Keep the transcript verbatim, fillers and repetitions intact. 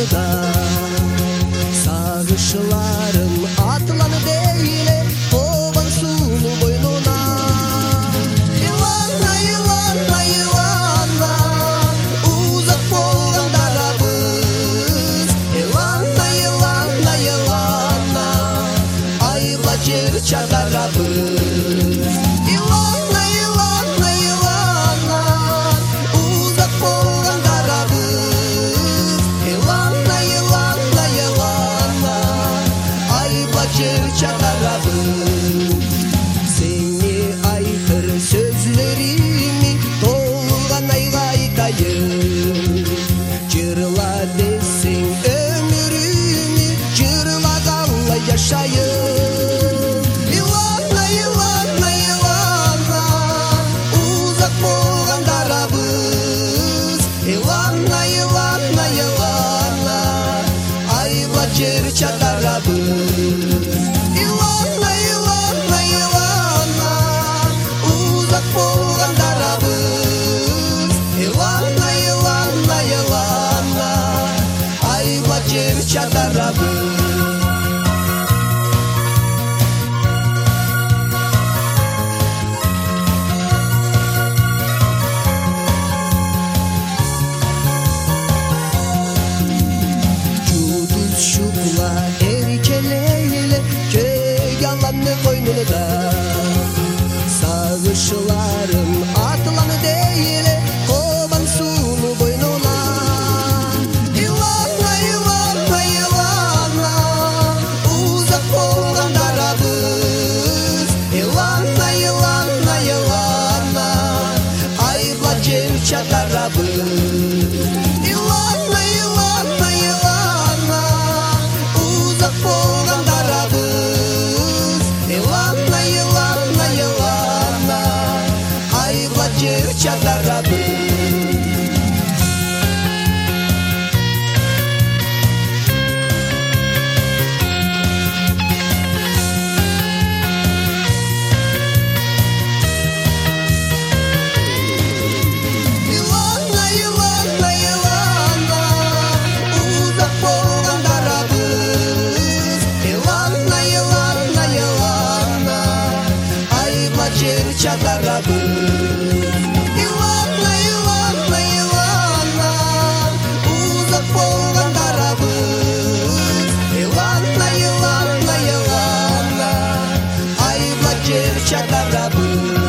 да. Сагышыларым атланы дейле кобан сулуу бойнуна. Илана, илана, илана, узак болгон дарабыз. Илана, илана, илана, айла жер чадарабыз. Илана, илана, илана, узак болгон дарабыз. Илана, илана, илана, айла жер чадарабыз. Сени айтыр сөзлерими толган айга айтайын. Жырла десең өмүрүмү жырлаганла жашайын. Илана, илана, илана, узак болгон дарабыз. Илана, илана, илана, айла жер чадарабыз. Илана, илана, илана, узак болгон дарабыз. Илана, илана, илана, айла жер чадарабыз. Жудуз шукла эркелейле көй аланы койнуна. Сагышыларым атланы дейле кобан сулуу бойнуна. Илана, илана, илана, узак болгон дарабыз. Илана, илана, илана, айла жер чадарабыз. Илана, илана, илана, узак болгон дарабыз. Илана, илана, илана, айла жер чадарабыз. Илана, илана, илана, узак болгон дарабыз. Илана, илана, илана, айла жер чадарабыз. Илана, илана, илана, узак болгон дарабыз. Илана, илана, илана, айла жер чадарабыз.